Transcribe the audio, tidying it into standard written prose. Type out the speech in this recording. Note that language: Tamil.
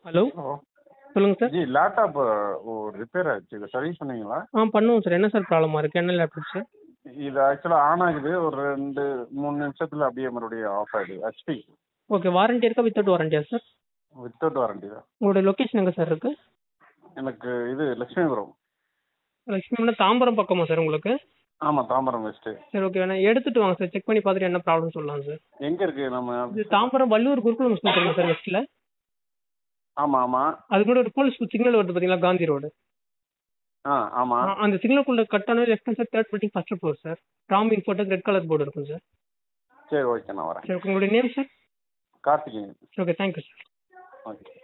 ஹலோ ஹலோ சொல்லுங்கள் சார். ஜி லேப்டாப் ரிப்பேர் ஆயிடுச்சு. இதை சர்வீஸ் பண்ணுவீங்களா? பண்ணுவோம் சார். என்ன சார் ப்ராப்ளமாக இருக்குது? என்ன லேப்டாப் சார்? இது ஆக்சுவலாக ஆன் ஆகுது, ஒரு 2-3 நிமிஷத்தில் அப்படியே மறுபடியும் ஆஃப் ஆகிடுது. ஹெச்பி. ஓகே, வாரண்டி இருக்கா வித்தவுட் வாரண்டியா சார்? வித்தவுட் வாரண்டி தான். உங்களோட லொக்கேஷன் எங்கே சார் இருக்குது? எனக்கு இது லட்சுமிபுரம். லட்சுமி தாம்பரம் பக்கமா சார் உங்களுக்கு? ஆமாம், தாம்பரம் வெஸ்ட்டு. சரி, ஓகே, வேணா எடுத்துகிட்டு வாங்க சார், செக் பண்ணி பார்த்துட்டு என்ன ப்ராப்ளம் சொல்லலாம் சார். எங்கே இருக்குது நம்ம? இது தாம்பரம் வள்ளுவர் குருகுலம் ஸ்கூல் தெரியுமா சார் வெஸ்ட்டில்? ஆமாம் ஆமாம். அதுக்கு கூட ஒரு போலீஸ் சிக்னல் வருது பார்த்தீங்களா, காந்தி ரோடு. ஆமாம். அந்த சிக்னலுக்குள்ள கட் ஆனது left sir, third building first floor sir. Ram Infotech red colour board இருக்கும் சார். சரி, ஓகே, நான் வரேன். சரி, உங்களுடைய name sir? Karthikeyan. Okay, thank you sir. Okay.